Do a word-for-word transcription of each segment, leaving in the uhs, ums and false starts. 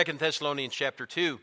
Second Thessalonians chapter two,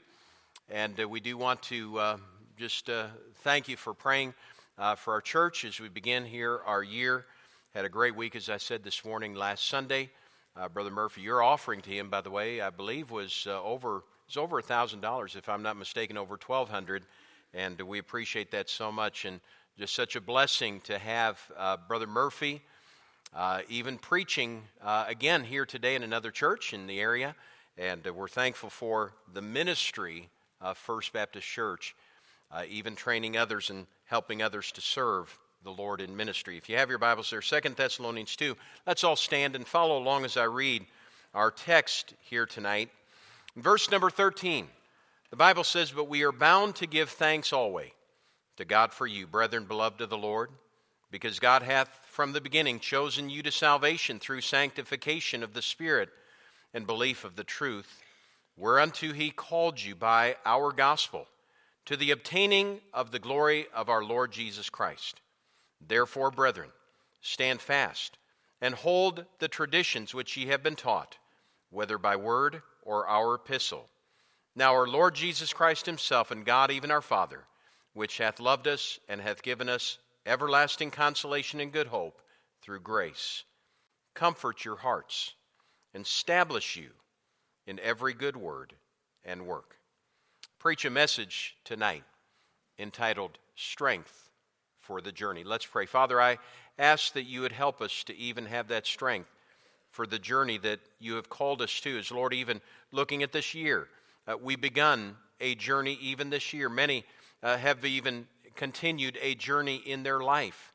and uh, we do want to uh, just uh, thank you for praying uh, for our church as we begin here our year. Had a great week, as I said this morning, last Sunday. Uh, Brother Murphy, your offering to him, by the way, I believe was uh, over was over a thousand dollars, if I'm not mistaken, over twelve hundred, and uh, we appreciate that so much, and just such a blessing to have uh, Brother Murphy uh, even preaching uh, again here today in another church in the area. And uh, we're thankful for the ministry of First Baptist Church, uh, even training others and helping others to serve the Lord in ministry. If you have your Bibles there, Second Thessalonians two, let's all stand and follow along as I read our text here tonight. Verse number thirteen, the Bible says, "But we are bound to give thanks always to God for you, brethren, beloved of the Lord, because God hath from the beginning chosen you to salvation through sanctification of the Spirit and belief of the truth, whereunto he called you by our gospel, to the obtaining of the glory of our Lord Jesus Christ. Therefore, brethren, stand fast, and hold the traditions which ye have been taught, whether by word or our epistle. Now our Lord Jesus Christ himself, and God even our Father, which hath loved us and hath given us everlasting consolation and good hope through grace, comfort your hearts, and establish you in every good word and work." Preach a message tonight entitled Strength for the Journey. Let's pray. Father, I ask that you would help us to even have that strength for the journey that you have called us to. As Lord, even looking at this year, uh, we've begun a journey even this year. Many uh, have even continued a journey in their life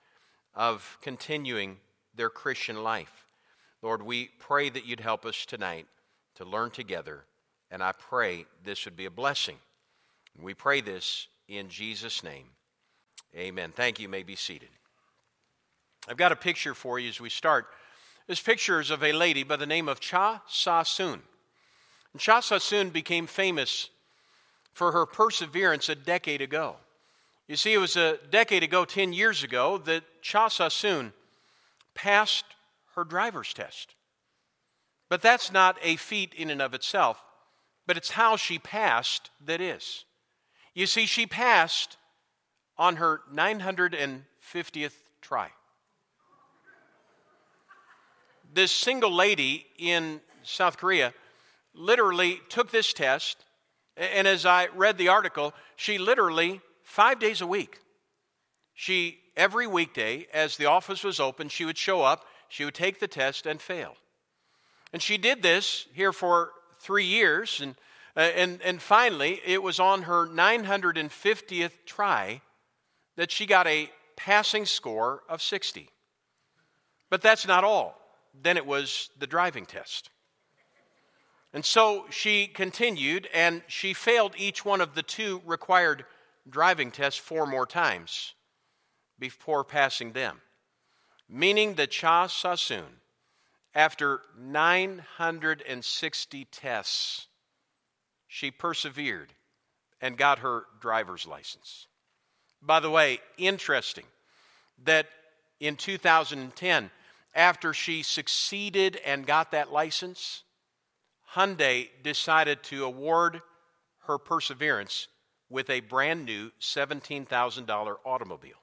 of continuing their Christian life. Lord, we pray that you'd help us tonight to learn together, and I pray this would be a blessing. We pray this in Jesus' name. Amen. Thank you. You may be seated. I've got a picture for you as we start. This picture is of a lady by the name of Cha Sa-sun. And Cha Sa-sun became famous for her perseverance a decade ago. You see, it was a decade ago, ten years ago, that Cha Sa-sun passed her driver's test. But that's not a feat in and of itself, but it's how she passed that is. You see, she passed on her nine hundred fiftieth try. This single lady in South Korea literally took this test, and as I read the article, she literally, five days a week, she, every weekday, as the office was open, she would show up, she would take the test and fail. And she did this here for three years, and uh, and and finally, it was on her nine hundred fiftieth try that she got a passing score of sixty. But that's not all. Then it was the driving test. And so she continued, and she failed each one of the two required driving tests four more times before passing them. Meaning that Cha Sa-sun, after nine hundred sixty tests, she persevered and got her driver's license. By the way, interesting that in two thousand ten, after she succeeded and got that license, Hyundai decided to award her perseverance with a brand new seventeen thousand dollars automobile.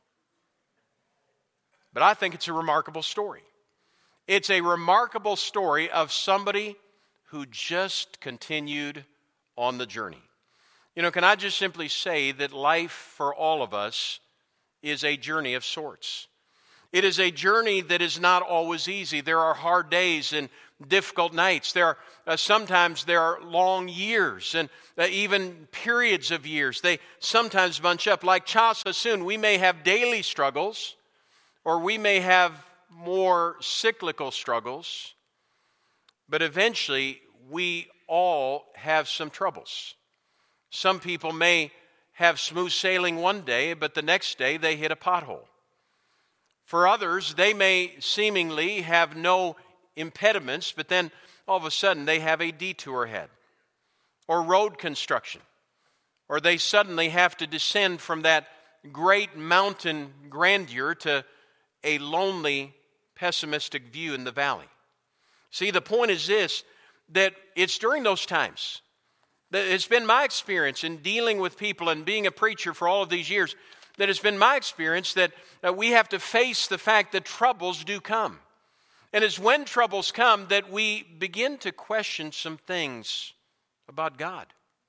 But I think it's a remarkable story. It's a remarkable story of somebody who just continued on the journey. You know, can I just simply say that life for all of us is a journey of sorts. It is a journey that is not always easy. There are hard days and difficult nights. There are uh, sometimes there are long years and uh, even periods of years. They sometimes bunch up. Like Cha Sa-sun, we may have daily struggles, or we may have more cyclical struggles, but eventually we all have some troubles. Some people may have smooth sailing one day, but the next day they hit a pothole. For others, they may seemingly have no impediments, but then all of a sudden they have a detour ahead, or road construction, or they suddenly have to descend from that great mountain grandeur to a lonely, pessimistic view in the valley. See, the point is this, that it's during those times It's been my experience in dealing with people and being a preacher for all of these years, that it's been my experience that uh, we have to face the fact that troubles do come. And it's when troubles come that we begin to question some things about God.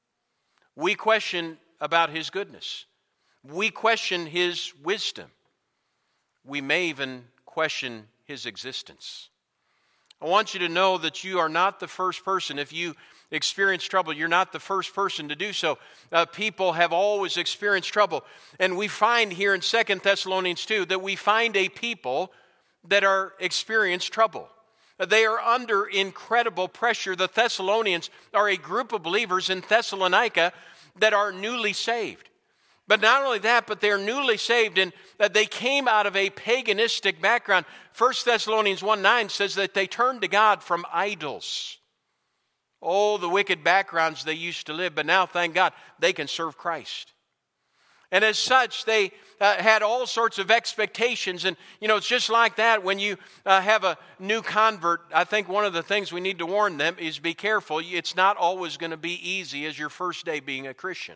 We question about His goodness. We question His wisdom. We may even question His existence. I want you to know that you are not the first person. If you experience trouble, you're not the first person to do so. Uh, people have always experienced trouble. And we find here in Second Thessalonians two that we find a people that are experiencing trouble. They are under incredible pressure. The Thessalonians are a group of believers in Thessalonica that are newly saved. But not only that, but they're newly saved and that they came out of a paganistic background. First Thessalonians one nine says that they turned to God from idols. Oh, the wicked backgrounds they used to live, but now, thank God, they can serve Christ. And as such, they uh, had all sorts of expectations. And, you know, it's just like that when you uh, have a new convert. I think one of the things we need to warn them is be careful. It's not always going to be easy as your first day being a Christian.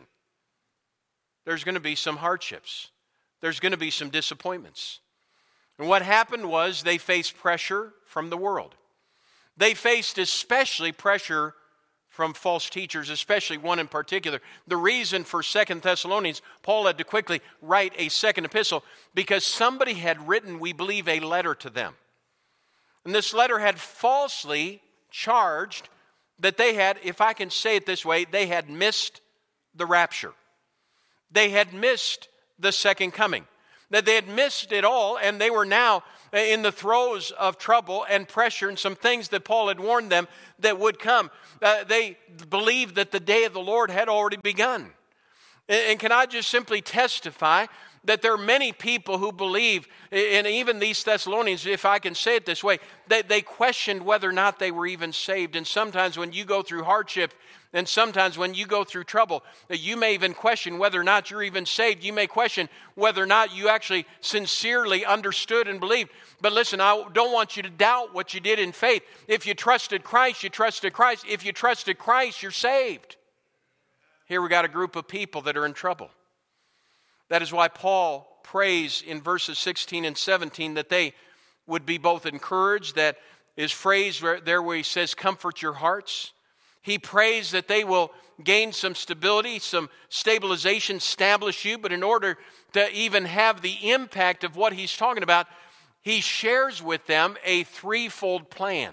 There's going to be some hardships. There's going to be some disappointments. And what happened was they faced pressure from the world. They faced especially pressure from false teachers, especially one in particular. The reason for Second Thessalonians, Paul had to quickly write a second epistle because somebody had written, we believe, a letter to them. And this letter had falsely charged that they had, if I can say it this way, they had missed the rapture. They had missed the second coming. That they had missed it all, and they were now in the throes of trouble and pressure and some things that Paul had warned them that would come. Uh, they believed that the day of the Lord had already begun. And, and can I just simply testify that there are many people who believe, and even these Thessalonians, if I can say it this way, they, they questioned whether or not they were even saved. And sometimes when you go through hardship, and sometimes when you go through trouble, you may even question whether or not you're even saved. You may question whether or not you actually sincerely understood and believed. But listen, I don't want you to doubt what you did in faith. If you trusted Christ, you trusted Christ. If you trusted Christ, you're saved. Here we got a group of people that are in trouble. That is why Paul prays in verses sixteen and seventeen that they would be both encouraged. That is phrased there where he says, comfort your hearts. He prays that they will gain some stability, some stabilization, establish you. But in order to even have the impact of what he's talking about, he shares with them a threefold plan.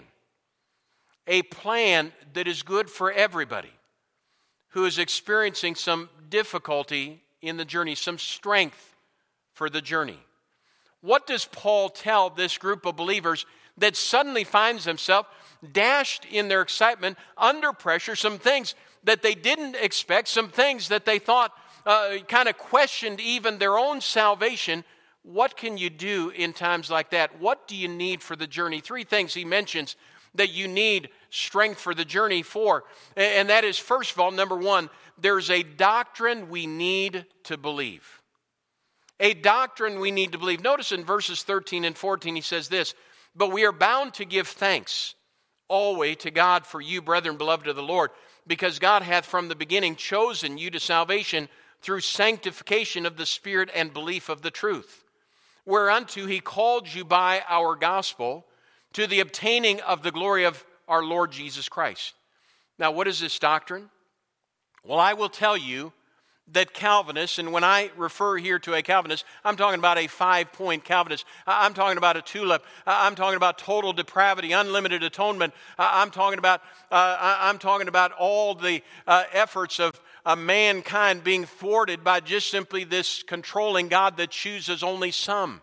A plan that is good for everybody who is experiencing some difficulty in the journey, some strength for the journey. What does Paul tell this group of believers that suddenly finds themselves dashed in their excitement, under pressure, some things that they didn't expect, some things that they thought uh, kind of questioned even their own salvation? What can you do in times like that? What do you need for the journey? Three things he mentions that you need strength for the journey for. And that is, first of all, number one, there's a doctrine we need to believe. A doctrine we need to believe. Notice in verses thirteen and fourteen, he says this, but we are bound to give thanks always to God for you, brethren, beloved of the Lord, because God hath from the beginning chosen you to salvation through sanctification of the Spirit and belief of the truth, whereunto he called you by our gospel to the obtaining of the glory of our Lord Jesus Christ. Now, what is this doctrine? Well, I will tell you that Calvinists, and when I refer here to a Calvinist, I'm talking about a five-point Calvinist. I'm talking about a tulip. I'm talking about total depravity, unlimited atonement. I'm talking about uh, I'm talking about all the uh, efforts of uh, mankind being thwarted by just simply this controlling God that chooses only some.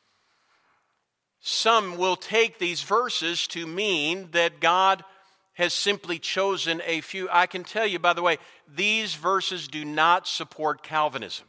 Some will take these verses to mean that God has simply chosen a few. I can tell you, by the way, these verses do not support Calvinism.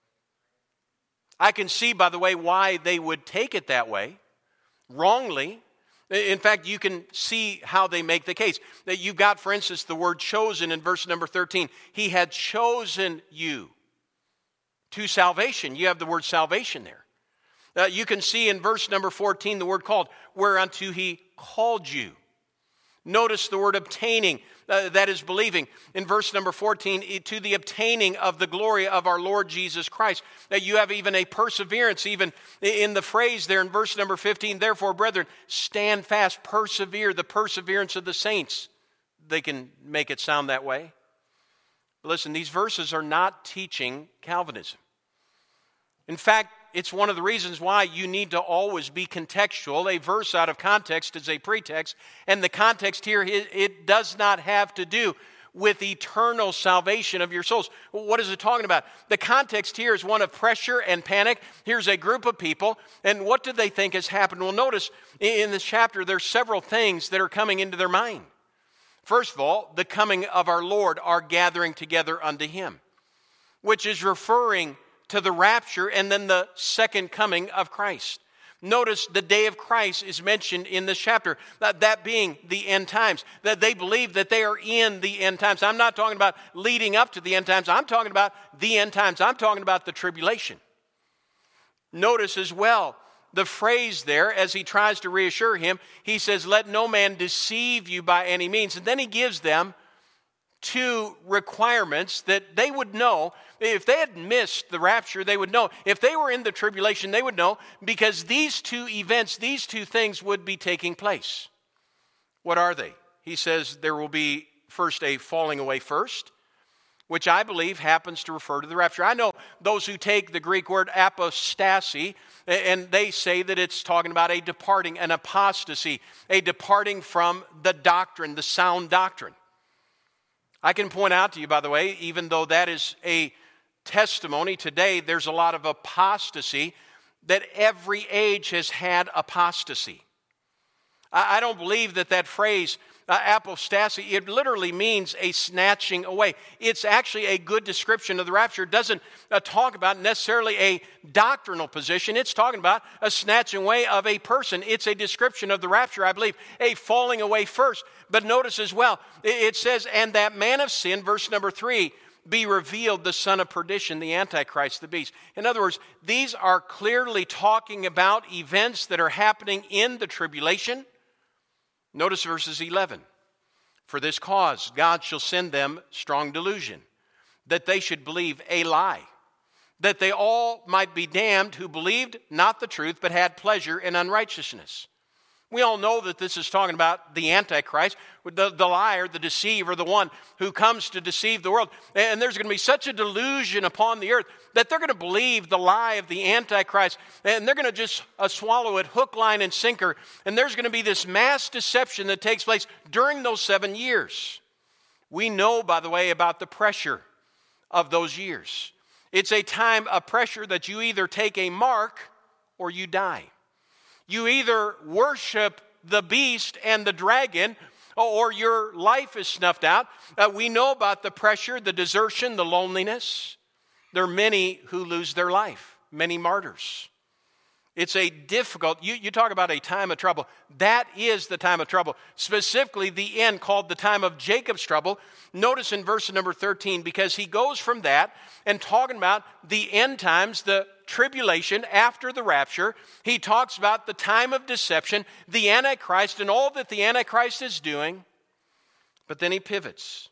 I can see, by the way, why they would take it that way, wrongly. In fact, you can see how they make the case. That you've got, for instance, the word chosen in verse number thirteen. He had chosen you to salvation. You have the word salvation there. Uh, you can see in verse number fourteen the word called, whereunto he called you. Notice the word obtaining, uh, that is believing. In verse number fourteen, to the obtaining of the glory of our Lord Jesus Christ. That you have even a perseverance, even in the phrase there in verse number fifteen, therefore, brethren, stand fast, persevere, the perseverance of the saints. They can make it sound that way. Listen, these verses are not teaching Calvinism. In fact, it's one of the reasons why you need to always be contextual. A verse out of context is a pretext, and the context here, it does not have to do with eternal salvation of your souls. What is it talking about? The context here is one of pressure and panic. Here's a group of people, and what do they think has happened? Well, notice in this chapter, there's several things that are coming into their mind. First of all, the coming of our Lord, our gathering together unto Him, which is referring to the rapture and then the second coming of Christ. Notice the day of Christ is mentioned in this chapter, that, that being the end times, that they believe that they are in the end times. I'm not talking about leading up to the end times. I'm talking about the end times. I'm talking about the tribulation. Notice as well the phrase there as he tries to reassure him. He says, let no man deceive you by any means. And then he gives them two requirements that they would know. If they had missed the rapture, they would know. If they were in the tribulation, they would know, because these two events, these two things would be taking place. What are they? He says there will be first a falling away first, which I believe happens to refer to the rapture. I know those who take the Greek word apostasy, and they say that it's talking about a departing, an apostasy, a departing from the doctrine, the sound doctrine. I can point out to you, by the way, even though that is a testimony today, there's a lot of apostasy, that every age has had apostasy. I don't believe that that phrase, uh, apostasy, it literally means a snatching away. It's actually a good description of the rapture. It doesn't uh, talk about necessarily a doctrinal position. It's talking about a snatching away of a person. It's a description of the rapture, I believe, a falling away first. But notice as well, it says, and that man of sin, verse number three, be revealed, the son of perdition, the Antichrist, the beast. In other words, these are clearly talking about events that are happening in the tribulation. Notice verses eleven. For this cause God shall send them strong delusion, that they should believe a lie, that they all might be damned who believed not the truth, but had pleasure in unrighteousness. We all know that this is talking about the Antichrist, the, the liar, the deceiver, the one who comes to deceive the world. And there's going to be such a delusion upon the earth that they're going to believe the lie of the Antichrist, and they're going to just uh, swallow it hook, line, and sinker. And there's going to be this mass deception that takes place during those seven years. We know, by the way, about the pressure of those years. It's a time of pressure that you either take a mark or you die. You either worship the beast and the dragon, or your life is snuffed out. Uh, we know about the pressure, the desertion, the loneliness. There are many who lose their life, many martyrs. It's a difficult, you, you talk about a time of trouble. That is the time of trouble. Specifically, the end called the time of Jacob's trouble. Notice in verse number thirteen, because he goes from that and talking about the end times, the tribulation after the rapture. He talks about the time of deception, the Antichrist, and all that the Antichrist is doing. But then he pivots.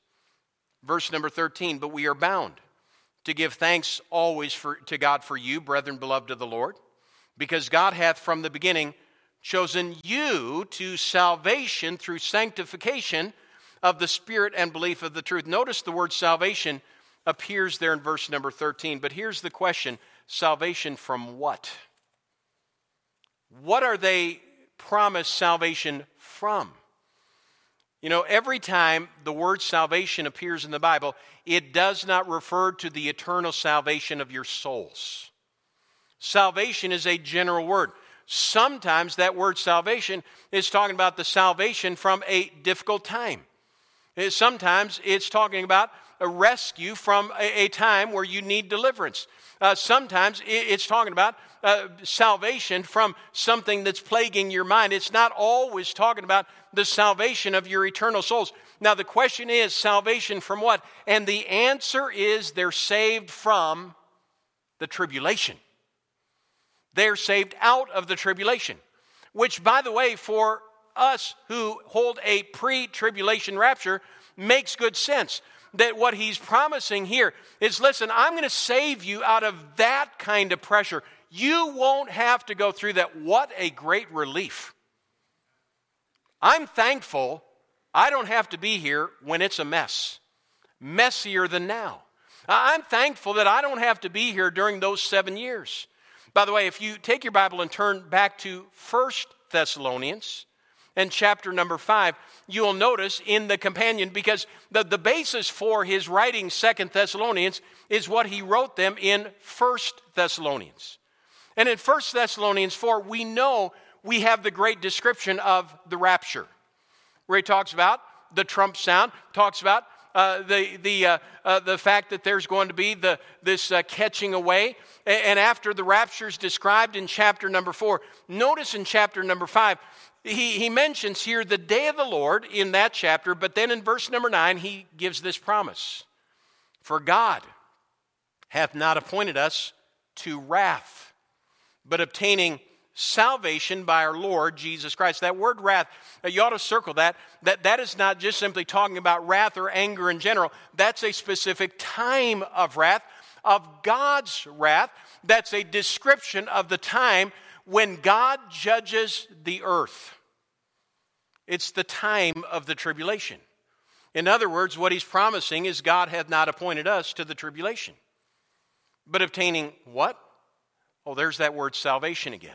Verse number thirteen, but we are bound to give thanks always for, to God for you, brethren beloved of the Lord, because God hath from the beginning chosen you to salvation through sanctification of the Spirit and belief of the truth. Notice the word salvation appears there in verse number thirteen. But here's the question, salvation from what? What are they promised salvation from? You know, every time the word salvation appears in the Bible, it does not refer to the eternal salvation of your souls. Salvation is a general word. Sometimes that word salvation is talking about the salvation from a difficult time. Sometimes it's talking about a rescue from a, a time where you need deliverance. Uh, sometimes it's talking about uh, salvation from something that's plaguing your mind. It's not always talking about the salvation of your eternal souls. Now the question is, salvation from what? And the answer is, they're saved from the tribulation. They're saved out of the tribulation, which, by the way, for us who hold a pre-tribulation rapture, makes good sense. That what he's promising here is, listen, I'm going to save you out of that kind of pressure. You won't have to go through that. What a great relief. I'm thankful I don't have to be here when it's a mess. Messier than now. I'm thankful that I don't have to be here during those seven years. By the way, if you take your Bible and turn back to First Thessalonians and chapter number five, you will notice in the companion, because the, the basis for his writing Second Thessalonians is what he wrote them in First Thessalonians. And in First Thessalonians four, we know we have the great description of the rapture, where he talks about the trump sound, talks about uh, the the uh, uh, the fact that there's going to be the this uh, catching away. And after the rapture is described in chapter number four, notice in chapter number five, he, he mentions here the day of the Lord in that chapter, but then in verse number nine, he gives this promise. For God hath not appointed us to wrath, but obtaining salvation by our Lord Jesus Christ. That word wrath, you ought to circle that. That, that is not just simply talking about wrath or anger in general. That's a specific time of wrath, of God's wrath. That's a description of the time when God judges the earth. It's the time of the tribulation. In other words, what he's promising is God hath not appointed us to the tribulation, but obtaining what? Oh, there's that word salvation again.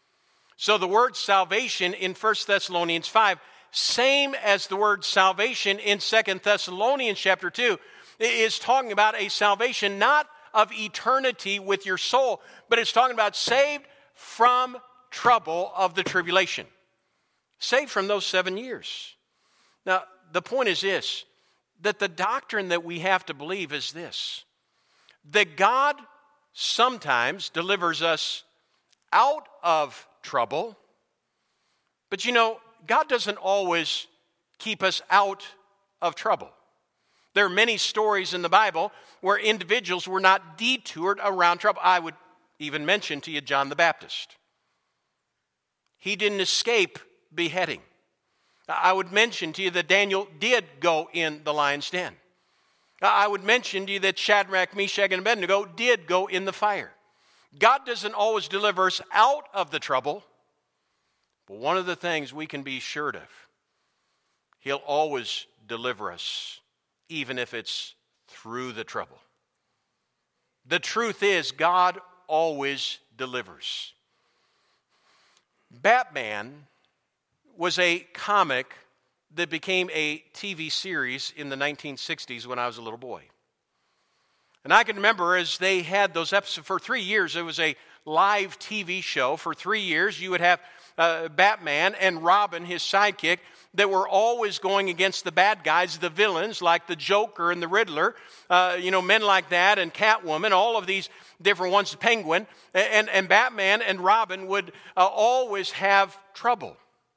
So the word salvation in First Thessalonians five, same as the word salvation in Second Thessalonians chapter two, is talking about a salvation not of eternity with your soul, but it's talking about saved from trouble of the tribulation. Saved from those seven years. Now, the point is this, that the doctrine that we have to believe is this, that God sometimes delivers us out of trouble, but you know, God doesn't always keep us out of trouble. There are many stories in the Bible where individuals were not detoured around trouble. I would even mention to you John the Baptist. He didn't escape beheading. I would mention to you that Daniel did go in the lion's den. I would mention to you that Shadrach, Meshach, and Abednego did go in the fire. God doesn't always deliver us out of the trouble, but one of the things we can be assured of, He'll always deliver us, even if it's through the trouble. The truth is, God always delivers. Batman was a comic that became a T V series in the nineteen sixties when I was a little boy. And I can remember as they had those episodes for three years, it was a live T V show. For three years, you would have uh, Batman and Robin, his sidekick, that were always going against the bad guys, the villains, like the Joker and the Riddler, uh, you know, men like that, and Catwoman, all of these different ones, the Penguin, and, and Batman and Robin would uh, always have trouble.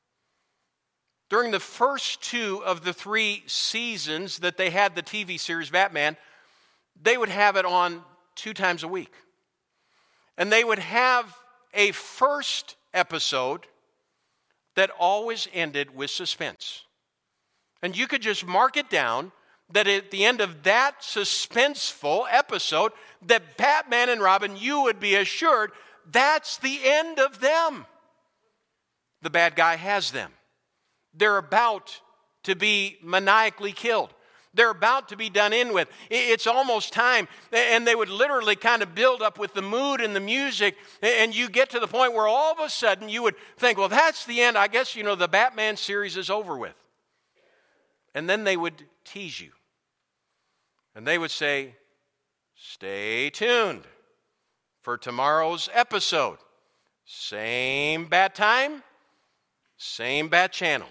During the first two of the three seasons that they had the T V series Batman, they would have it on two times a week. And they would have a first episode that always ended with suspense. And you could just mark it down that at the end of that suspenseful episode, that Batman and Robin, you would be assured that's the end of them. The bad guy has them. They're about to be maniacally killed. They're about to be done in with. It's almost time. And they would literally kind of build up with the mood and the music. And you get to the point where all of a sudden you would think, well, that's the end. I guess, you know, the Batman series is over with. And then they would tease you. And they would say, stay tuned for tomorrow's episode. Same bat time, same bat channel.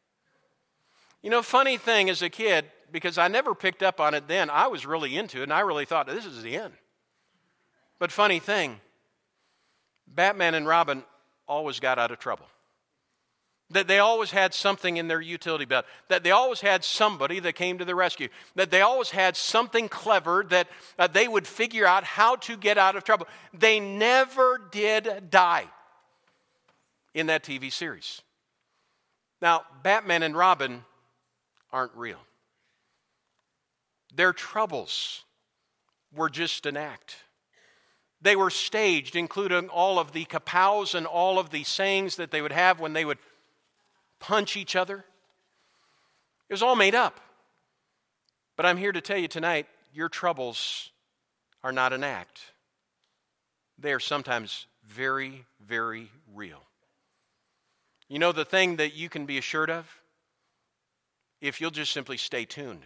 You know, funny thing as a kid, because I never picked up on it then, I was really into it, and I really thought, this is the end. But funny thing, Batman and Robin always got out of trouble. That they always had something in their utility belt. That they always had somebody that came to the rescue. That they always had something clever that uh, they would figure out how to get out of trouble. They never did die in that T V series. Now, Batman and Robin aren't real. Their troubles were just an act. They were staged, including all of the kapows and all of the sayings that they would have when they would punch each other. It was all made up. But I'm here to tell you tonight, your troubles are not an act. They are sometimes very, very real. You know the thing that you can be assured of? If you'll just simply stay tuned,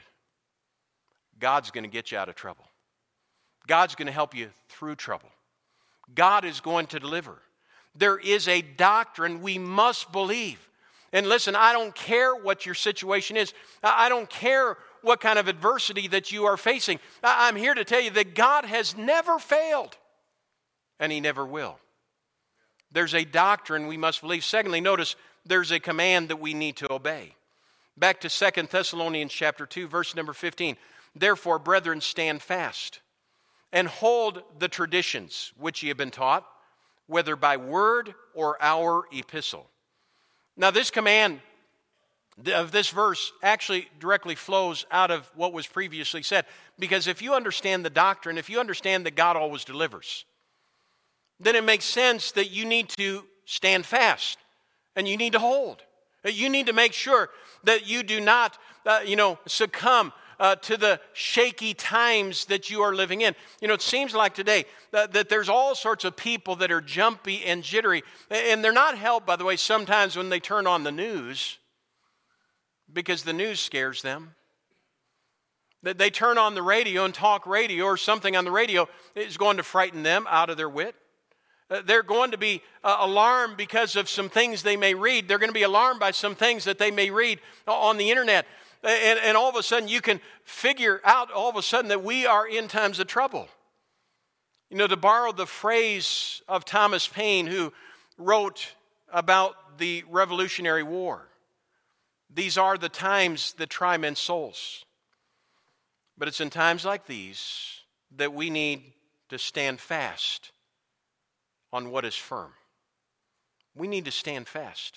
God's going to get you out of trouble. God's going to help you through trouble. God is going to deliver. There is a doctrine we must believe. And listen, I don't care what your situation is. I don't care what kind of adversity that you are facing. I'm here to tell you that God has never failed, and He never will. There's a doctrine we must believe. Secondly, notice there's a command that we need to obey. Back to Second Thessalonians chapter two, verse number fifteen. Therefore, brethren, stand fast and hold the traditions which ye have been taught, whether by word or our epistle. Now, this command of this verse actually directly flows out of what was previously said. Because if you understand the doctrine, if you understand that God always delivers, then it makes sense that you need to stand fast and you need to hold. You need to make sure that you do not, uh, you know, succumb uh, to the shaky times that you are living in. You know, it seems like today that, that there's all sorts of people that are jumpy and jittery. And they're not helped, by the way, sometimes when they turn on the news, because the news scares them. That they turn on the radio and talk radio or something on the radio is going to frighten them out of their wit. Uh, they're going to be uh, alarmed because of some things they may read. They're going to be alarmed by some things that they may read on the internet. And, and all of a sudden you can figure out all of a sudden that we are in times of trouble. You know, to borrow the phrase of Thomas Paine, who wrote about the Revolutionary War, these are the times that try men's souls. But it's in times like these that we need to stand fast on what is firm. We need to stand fast.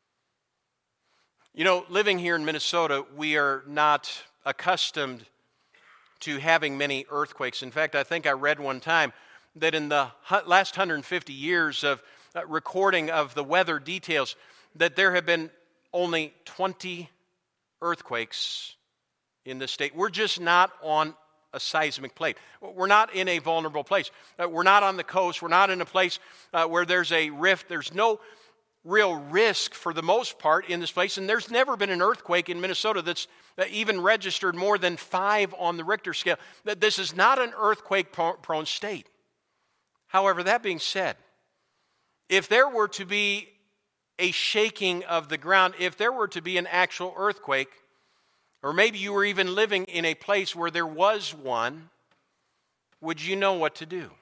You know, living here in Minnesota, we are not accustomed to having many earthquakes. In fact, I think I read one time that in the last one hundred fifty years of recording of the weather details, that there have been only twenty earthquakes in this state. We're just not on a seismic plate. We're not in a vulnerable place. Uh, we're not on the coast. We're not in a place uh, where there's a rift. There's no real risk for the most part in this place. And there's never been an earthquake in Minnesota that's uh, even registered more than five on the Richter scale. That this is not an earthquake-prone state. However, that being said, if there were to be a shaking of the ground, if there were to be an actual earthquake, or maybe you were even living in a place where there was one, would you know what to do?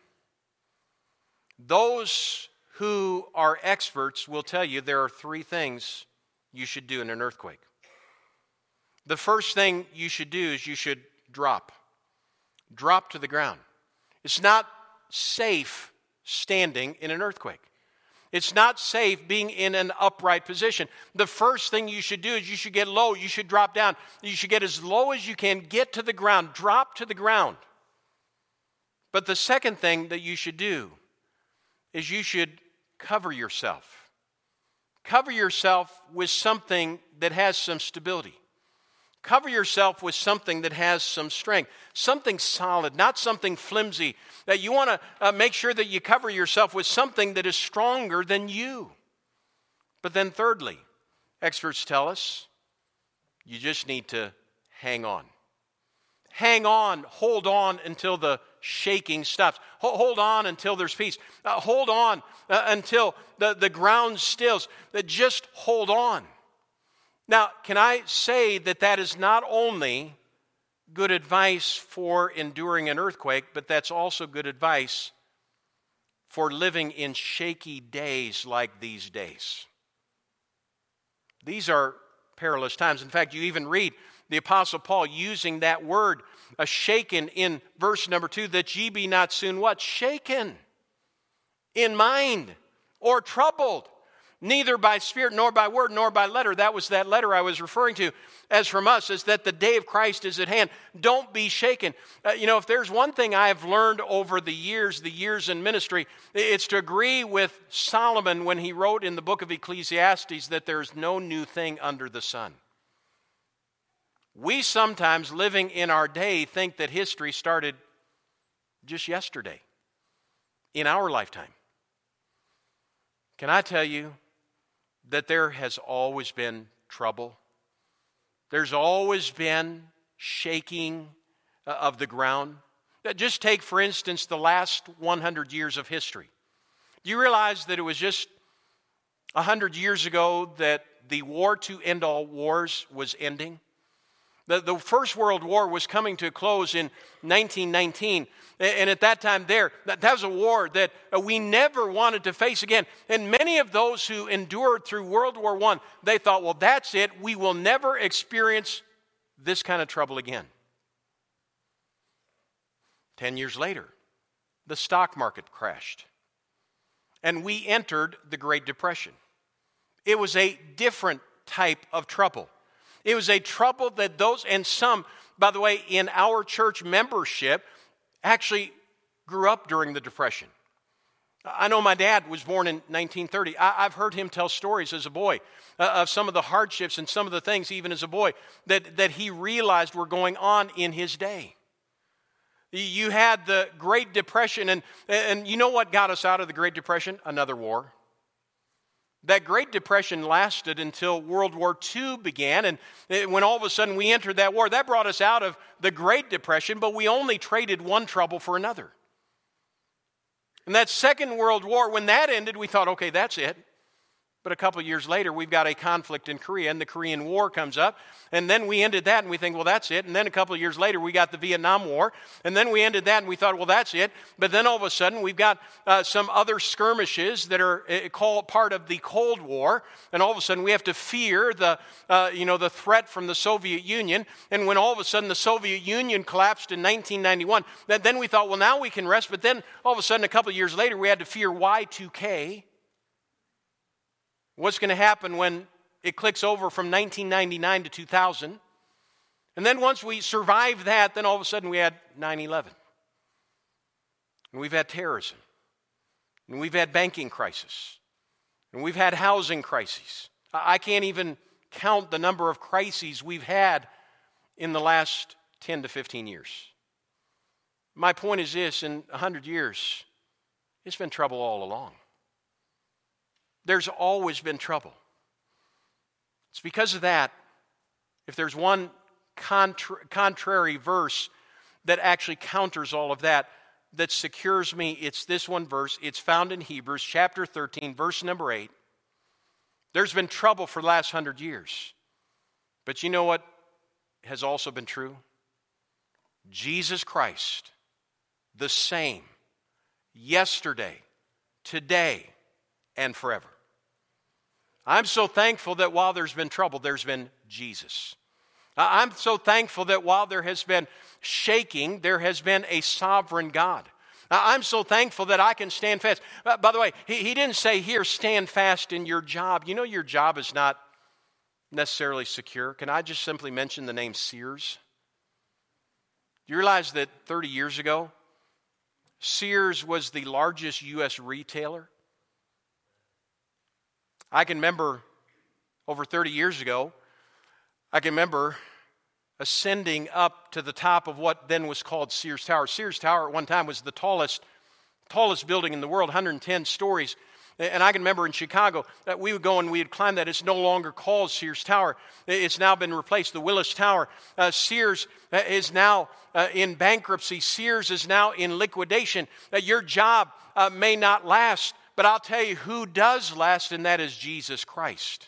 Those who are experts will tell you there are three things you should do in an earthquake. The first thing you should do is you should drop. Drop to the ground. It's not safe standing in an earthquake. It's not safe being in an upright position. The first thing you should do is you should get low. You should drop down. You should get as low as you can. Get to the ground. Drop to the ground. But the second thing that you should do is you should cover yourself. Cover yourself with something that has some stability. Cover yourself with something that has some strength, something solid, not something flimsy. That you want to uh, make sure that you cover yourself with something that is stronger than you. But then thirdly, experts tell us, you just need to hang on. Hang on, hold on until the shaking stops. Hold on until there's peace. Uh, hold on uh, until the, the ground stills. Uh, just hold on. Now, can I say that that is not only good advice for enduring an earthquake, but that's also good advice for living in shaky days like these days. These are perilous times. In fact, you even read the Apostle Paul using that word, a shaken, in verse number two, that ye be not soon what? Shaken in mind or troubled. neither by spirit, nor by word, nor by letter. That was that letter I was referring to. As from us, is that the day of Christ is at hand. Don't be shaken. Uh, you know, if there's one thing I have learned over the years, the years in ministry, it's to agree with Solomon when he wrote in the book of Ecclesiastes that there's no new thing under the sun. We sometimes, living in our day, think that history started just yesterday, in our lifetime. Can I tell you that there has always been trouble? There's always been shaking of the ground. Just take, for instance, the last one hundred years of history. Do you realize that it was just one hundred years ago that the war to end all wars was ending? The, the First World War was coming to a close in nineteen nineteen. And at that time there, that, that was a war that we never wanted to face again. And many of those who endured through World War One, they thought, well, that's it. We will never experience this kind of trouble again. Ten years later, the stock market crashed. And we entered the Great Depression. It was a different type of trouble. It was a trouble that those, and some, by the way, in our church membership, actually grew up during the Depression. I know my dad was born in nineteen thirty. I, I've heard him tell stories as a boy uh, of some of the hardships and some of the things, even as a boy, that, that he realized were going on in his day. You had the Great Depression, and, and you know what got us out of the Great Depression? Another war. That Great Depression lasted until World War Two began, and when all of a sudden we entered that war, that brought us out of the Great Depression, but we only traded one trouble for another. And that Second World War, when that ended, we thought, okay, that's it. But a couple of years later, we've got a conflict in Korea, and the Korean War comes up, and then we ended that, and we think, well, that's it. And then a couple of years later, we got the Vietnam War, and then we ended that, and we thought, well, that's it. But then all of a sudden, we've got uh, some other skirmishes that are uh, called part of the Cold War, and all of a sudden, we have to fear the, uh, you know, the threat from the Soviet Union. And when all of a sudden the Soviet Union collapsed in nineteen ninety-one, then we thought, well, now we can rest. But then all of a sudden, a couple of years later, we had to fear Y two K. What's going to happen when it clicks over from nineteen ninety-nine to two thousand? And then once we survive that, then all of a sudden we had nine eleven. And we've had terrorism. And we've had banking crisis. And we've had housing crises. I can't even count the number of crises we've had in the last ten to fifteen years. My point is this, in one hundred years, it's been trouble all along. There's always been trouble. It's because of that, if there's one contra- contrary verse that actually counters all of that, that secures me, it's this one verse. It's found in Hebrews chapter thirteen, verse number eight. There's been trouble for the last hundred years. But you know what has also been true? Jesus Christ, the same, yesterday, today, and forever. I'm so thankful that while there's been trouble, there's been Jesus. I'm so thankful that while there has been shaking, there has been a sovereign God. I'm so thankful that I can stand fast. Uh, by the way, he, he didn't say here, stand fast in your job. You know your job is not necessarily secure. Can I just simply mention the name Sears? Do you realize that thirty years ago, Sears was the largest U S retailer? I can remember over thirty years ago, I can remember ascending up to the top of what then was called Sears Tower. Sears Tower at one time was the tallest, tallest building in the world, one hundred ten stories. And I can remember in Chicago that we would go and we would climb that. It's no longer called Sears Tower. It's now been replaced, the Willis Tower. Uh, Sears is now uh, in bankruptcy. Sears is now in liquidation. Uh, your job uh, may not last, but I'll tell you who does last, and that is Jesus Christ.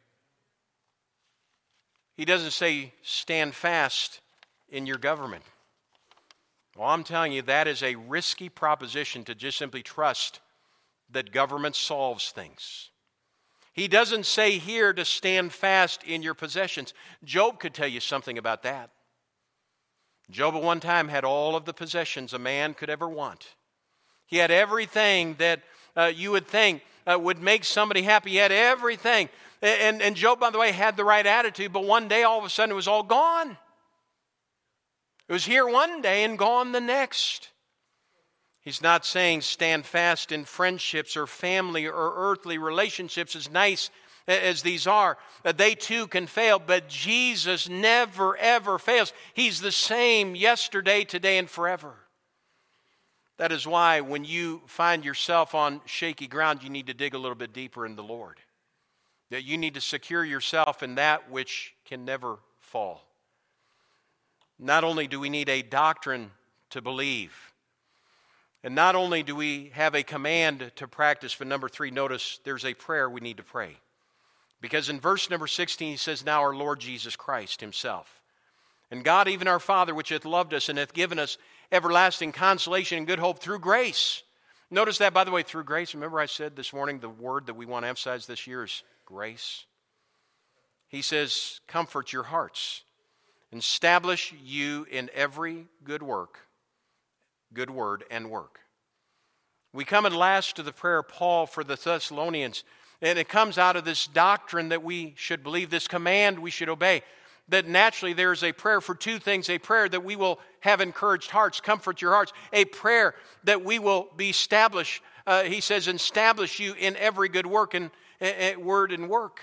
He doesn't say, stand fast in your government. Well, I'm telling you, that is a risky proposition to just simply trust that government solves things. He doesn't say here to stand fast in your possessions. Job could tell you something about that. Job at one time had all of the possessions a man could ever want. He had everything that uh, you would think uh, would make somebody happy. He had everything. And, and Job, by the way, had the right attitude, but one day all of a sudden it was all gone. It was here one day and gone the next. He's not saying stand fast in friendships or family or earthly relationships, as nice as these are. They too can fail, but Jesus never, ever fails. He's the same yesterday, today, and forever. That is why when you find yourself on shaky ground, you need to dig a little bit deeper in the Lord. That you need to secure yourself in that which can never fall. Not only do we need a doctrine to believe, and not only do we have a command to practice, but number three, notice there's a prayer we need to pray. Because in verse number sixteen, he says, now our Lord Jesus Christ himself, and God, even our Father, which hath loved us and hath given us everlasting consolation and good hope through grace. Notice that, by the way, through grace. Remember I said this morning the word that we want to emphasize this year is grace. He says, comfort your hearts, establish you in every good work, good word and work. We come at last to the prayer of Paul for the Thessalonians, and it comes out of this doctrine that we should believe, this command we should obey, that naturally there is a prayer for two things, a prayer that we will have encouraged hearts, comfort your hearts, a prayer that we will be established, uh, he says, establish you in every good work and uh, word and work.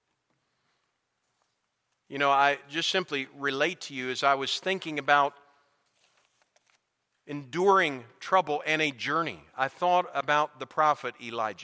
You know, I just simply relate to you as I was thinking about enduring trouble and a journey. I thought about the prophet Elijah.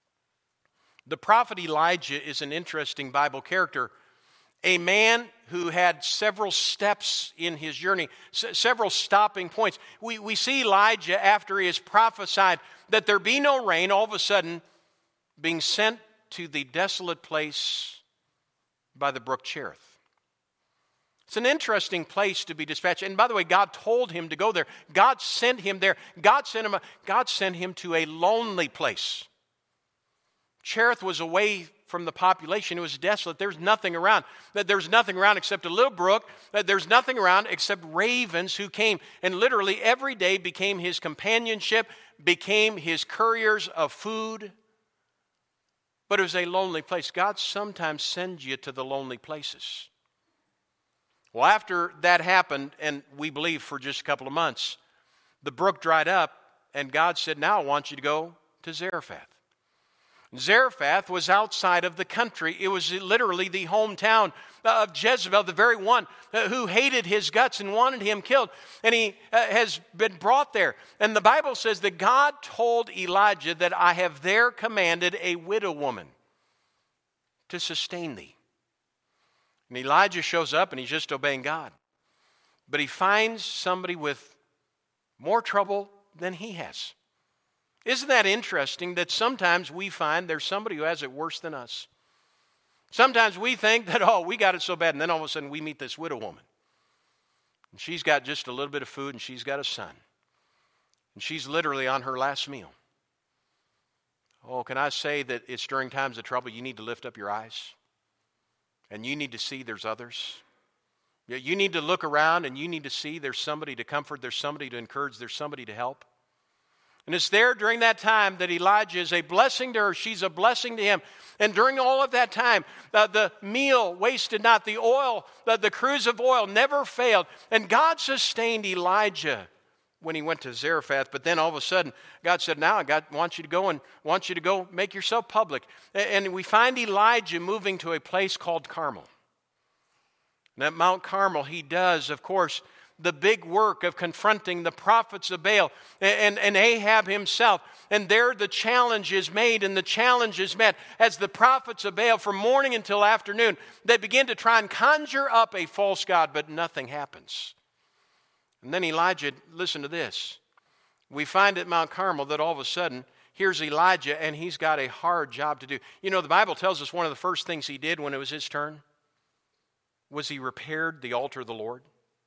The prophet Elijah is an interesting Bible character, a man who had several steps in his journey, s- several stopping points. We, we see Elijah, after he has prophesied that there be no rain, all of a sudden being sent to the desolate place by the brook Cherith. It's an interesting place to be dispatched. And by the way, God told him to go there. God sent him there. God sent him, a, God sent him to a lonely place. Cherith was away from the population. It was desolate. There's nothing around. There's nothing around except a little brook. There's nothing around except ravens who came and literally every day became his companionship, became his couriers of food. But it was a lonely place. God sometimes sends you to the lonely places. Well, after that happened, and we believe for just a couple of months, the brook dried up, and God said, now I want you to go to Zarephath. Zarephath was outside of the country. It was literally the hometown of Jezebel, the very one who hated his guts and wanted him killed. And he has been brought there. And the Bible says that God told Elijah that I have there commanded a widow woman to sustain thee. And Elijah shows up and he's just obeying God. But he finds somebody with more trouble than he has. Isn't that interesting that sometimes we find there's somebody who has it worse than us? Sometimes we think that, oh, we got it so bad, and then all of a sudden we meet this widow woman. And she's got just a little bit of food, and she's got a son. And she's literally on her last meal. Oh, can I say that it's during times of trouble you need to lift up your eyes? And you need to see there's others. You need to look around and you need to see there's somebody to comfort, there's somebody to encourage, there's somebody to help. And it's there during that time that Elijah is a blessing to her. She's a blessing to him. And during all of that time, uh, the meal wasted not, the oil, the, the cruse of oil never failed. And God sustained Elijah when he went to Zarephath. But then all of a sudden, God said, now I got, want you to go and want you to go make yourself public. And, and we find Elijah moving to a place called Carmel. And at Mount Carmel, he does, of course, the big work of confronting the prophets of Baal and, and Ahab himself. And there the challenge is made and the challenge is met as the prophets of Baal from morning until afternoon, they begin to try and conjure up a false god, but nothing happens. And then Elijah, listen to this. We find at Mount Carmel that all of a sudden, here's Elijah and he's got a hard job to do. You know, the Bible tells us one of the first things he did when it was his turn was he repaired the altar of the Lord.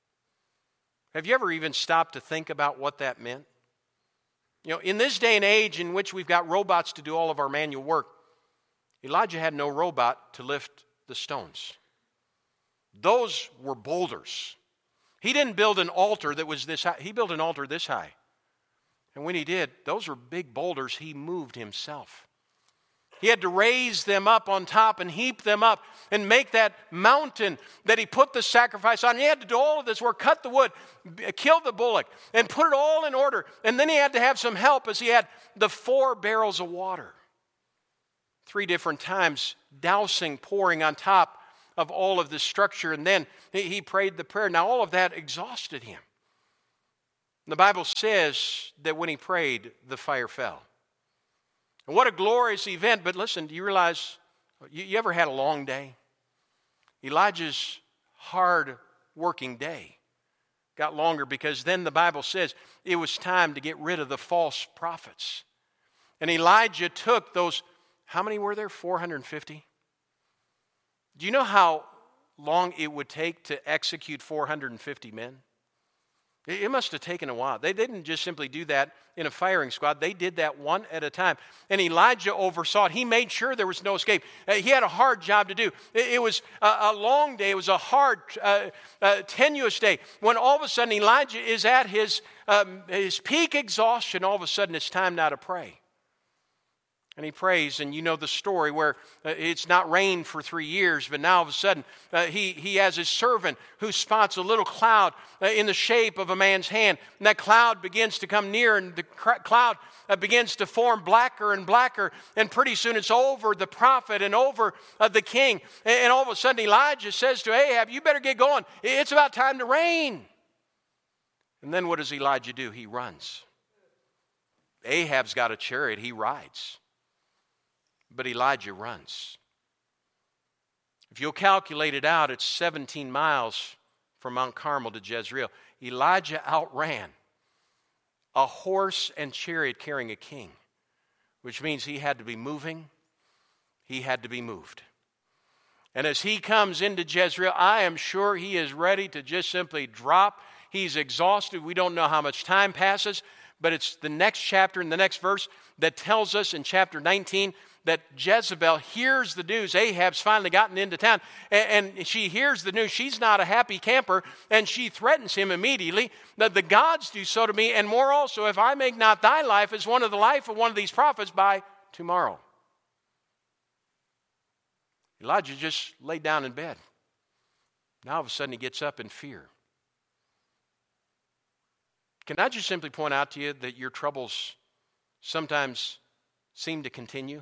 Have you ever even stopped to think about what that meant? You know, in this day and age in which we've got robots to do all of our manual work, Elijah had no robot to lift the stones. Those were boulders. He didn't build an altar that was this high. He built an altar this high. And when he did, those were big boulders he moved himself. He had to raise them up on top and heap them up and make that mountain that he put the sacrifice on. He had to do all of this work, cut the wood, kill the bullock, and put it all in order. And then he had to have some help as he had the four barrels of water. Three different times, dousing, pouring on top of all of this structure. And then he prayed the prayer. Now all of that exhausted him. The Bible says that when he prayed, the fire fell. And what a glorious event. But listen, do you realize, you, you ever had a long day? Elijah's hard working day got longer because then the Bible says it was time to get rid of the false prophets. And Elijah took those, how many were there? four hundred fifty? Do you know how long it would take to execute four hundred fifty men? It must have taken a while. They didn't just simply do that in a firing squad. They did that one at a time. And Elijah oversaw it. He made sure there was no escape. He had a hard job to do. It was a long day. It was a hard, uh, uh, tenuous day. When all of a sudden Elijah is at his, um, his peak exhaustion, all of a sudden it's time now to pray. And he prays, and you know the story where uh, it's not rained for three years, but now all of a sudden uh, he, he has his servant who spots a little cloud uh, in the shape of a man's hand. And that cloud begins to come near, and the cr- cloud uh, begins to form blacker and blacker. And pretty soon it's over the prophet and over uh, the king. And, and all of a sudden Elijah says to Ahab, you better get going. It's about time to rain. And then what does Elijah do? He runs. Ahab's got a chariot. He rides. But Elijah runs. If you'll calculate it out, it's seventeen miles from Mount Carmel to Jezreel. Elijah outran a horse and chariot carrying a king, which means he had to be moving, he had to be moved. And as he comes into Jezreel, I am sure he is ready to just simply drop. He's exhausted. We don't know how much time passes, but it's the next chapter and the next verse that tells us in chapter nineteen that Jezebel hears the news. Ahab's finally gotten into town, and, and she hears the news. She's not a happy camper, and she threatens him immediately that the gods do so to me, and more also, if I make not thy life as one of the life of one of these prophets by tomorrow. Elijah just laid down in bed. Now all of a sudden he gets up in fear. Can I just simply point out to you that your troubles sometimes seem to continue?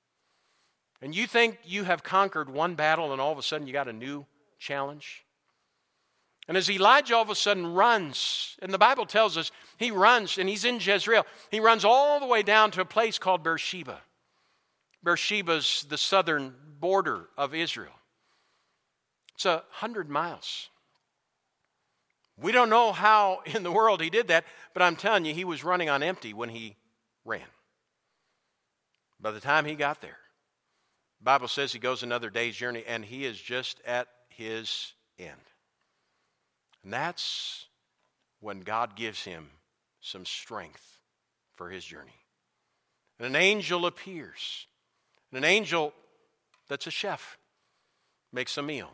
And you think you have conquered one battle and all of a sudden you got a new challenge? And as Elijah all of a sudden runs, and the Bible tells us he runs and he's in Jezreel. He runs all the way down to a place called Beersheba. Beersheba's the southern border of Israel. It's a hundred miles. We don't know how in the world he did that, but I'm telling you, he was running on empty when he ran. By the time he got there, the Bible says he goes another day's journey, and he is just at his end. And that's when God gives him some strength for his journey. And an angel appears. And an angel that's a chef makes a meal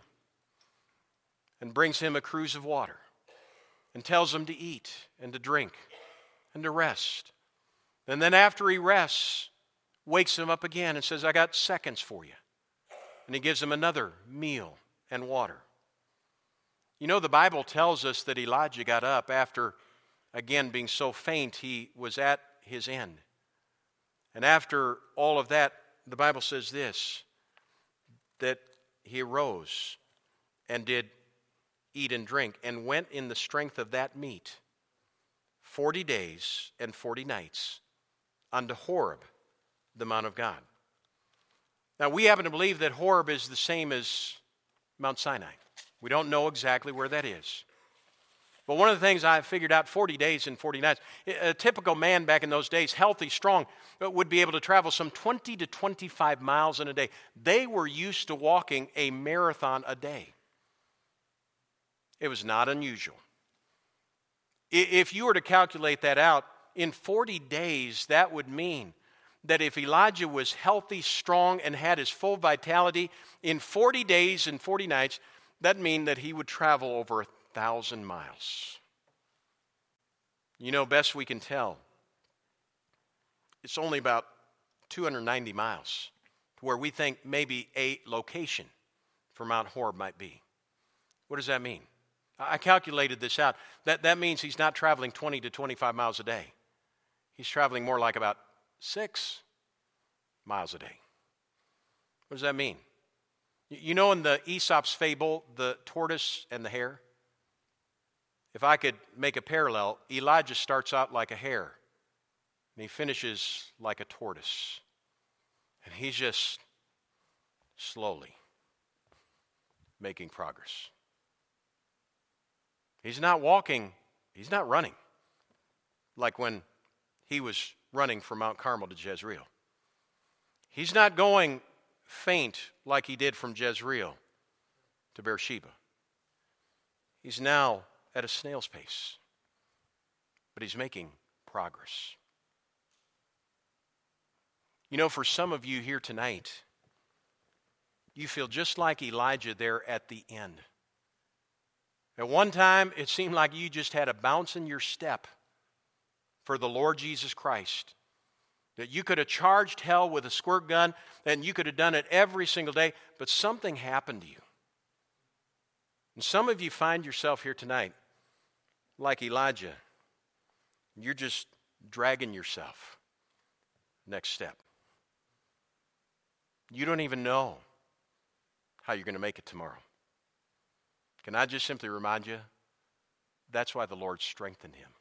and brings him a cruse of water and tells him to eat and to drink and to rest. And then after he rests, wakes him up again and says, I got seconds for you. And he gives him another meal and water. You know, the Bible tells us that Elijah got up after, again, being so faint, he was at his end. And after all of that, the Bible says this, that he arose and did eat and drink and went in the strength of that meat forty days and forty nights unto Horeb, the Mount of God. Now, we happen to believe that Horeb is the same as Mount Sinai. We don't know exactly where that is. But one of the things I figured out, forty days and forty nights, a typical man back in those days, healthy, strong, would be able to travel some twenty to twenty-five miles in a day. They were used to walking a marathon a day. It was not unusual. If you were to calculate that out, in forty days, that would mean that if Elijah was healthy, strong, and had his full vitality, in forty days and forty nights, that would mean that he would travel over a thousand miles. You know, best we can tell, it's only about two hundred ninety miles to where we think maybe a location for Mount Horeb might be. What does that mean? I calculated this out. That, that means he's not traveling twenty to twenty-five miles a day. He's traveling more like about six miles a day. What does that mean? You know, in the Aesop's fable, the tortoise and the hare? If I could make a parallel, Elijah starts out like a hare, and he finishes like a tortoise. And he's just slowly making progress. He's not walking, he's not running, like when he was running from Mount Carmel to Jezreel. He's not going faint like he did from Jezreel to Beersheba. He's now at a snail's pace, but he's making progress. You know, for some of you here tonight, you feel just like Elijah there at the end. At one time, it seemed like you just had a bounce in your step for the Lord Jesus Christ. That you could have charged hell with a squirt gun, and you could have done it every single day, but something happened to you. And some of you find yourself here tonight like Elijah. You're just dragging yourself. Next step. You don't even know how you're going to make it tomorrow. Can I just simply remind you, that's why the Lord strengthened him.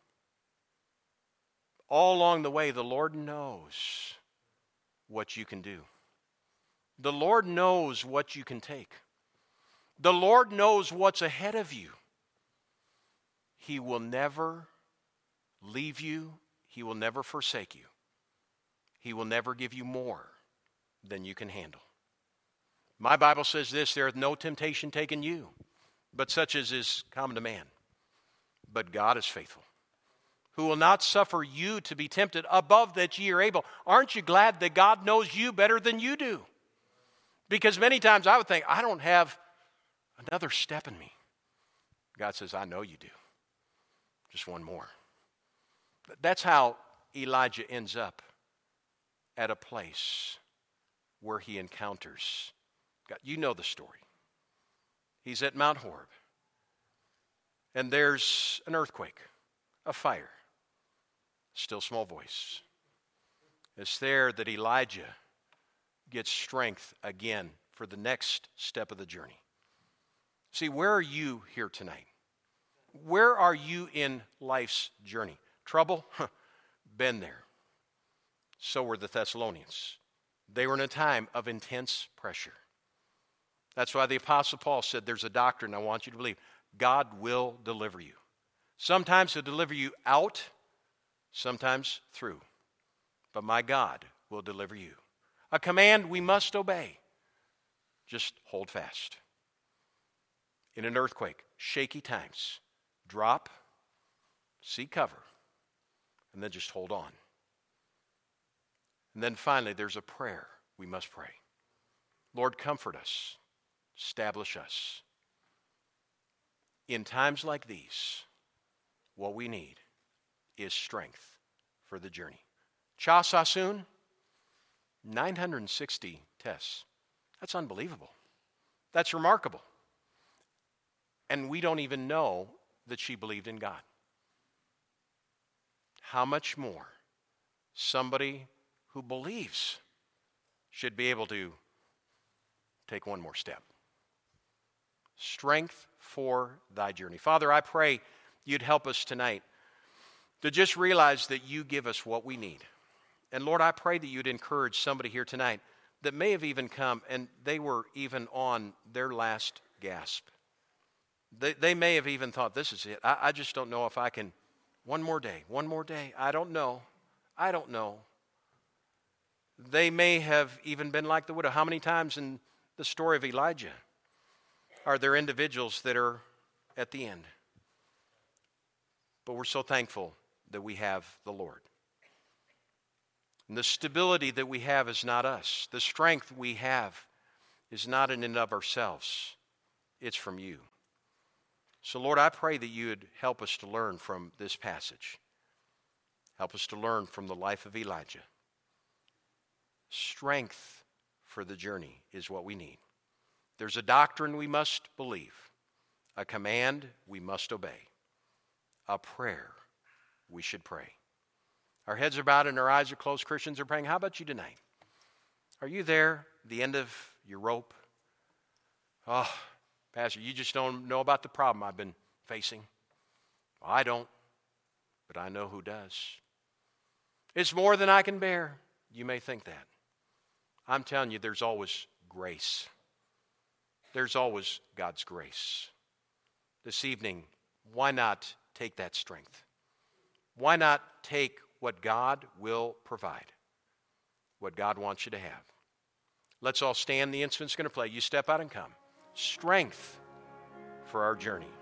All along the way, the Lord knows what you can do. The Lord knows what you can take. The Lord knows what's ahead of you. He will never leave you. He will never forsake you. He will never give you more than you can handle. My Bible says this, there is no temptation taken you, but such as is common to man. But God is faithful, who will not suffer you to be tempted above that ye are able. Aren't you glad that God knows you better than you do? Because many times I would think, I don't have another step in me. God says, I know you do. Just one more. That's how Elijah ends up at a place where he encounters God. You know the story. He's at Mount Horeb, and there's an earthquake, a fire, still small voice. It's there that Elijah gets strength again for the next step of the journey. See, where are you here tonight? Where are you in life's journey? Trouble? Huh. Been there. So were the Thessalonians. They were in a time of intense pressure. That's why the Apostle Paul said, there's a doctrine I want you to believe. God will deliver you. Sometimes he'll deliver you out, sometimes through. But my God will deliver you. A command we must obey. Just hold fast. In an earthquake, shaky times, drop, seek cover, and then just hold on. And then finally, there's a prayer we must pray. Lord, comfort us. Establish us. In times like these, what we need is strength for the journey. Cha Sassoon, nine hundred sixty tests. That's unbelievable. That's remarkable. And we don't even know that she believed in God. How much more somebody who believes should be able to take one more step. Strength for thy journey. Father, I pray you'd help us tonight to just realize that you give us what we need. And Lord, I pray that you'd encourage somebody here tonight that may have even come and they were even on their last gasp. They, they may have even thought, this is it. I, I just don't know if I can, one more day, one more day. I don't know. I don't know. They may have even been like the widow. How many times in the story of Elijah are there individuals that are at the end? But we're so thankful that we have the Lord. And the stability that we have is not us. The strength we have is not in and of ourselves. It's from you. So Lord, I pray that you would help us to learn from this passage. Help us to learn from the life of Elijah. Strength for the journey is what we need. There's a doctrine we must believe, a command we must obey, a prayer we should pray. Our heads are bowed and our eyes are closed. Christians are praying. How about you tonight? Are you there, the end of your rope? Oh, Pastor, you just don't know about the problem I've been facing. Well, I don't, but I know who does. It's more than I can bear. You may think that. I'm telling you, there's always grace. There's always God's grace. This evening, why not take that strength? Why not take what God will provide, what God wants you to have? Let's all stand. The instrument's going to play. You step out and come. Strength for our journey.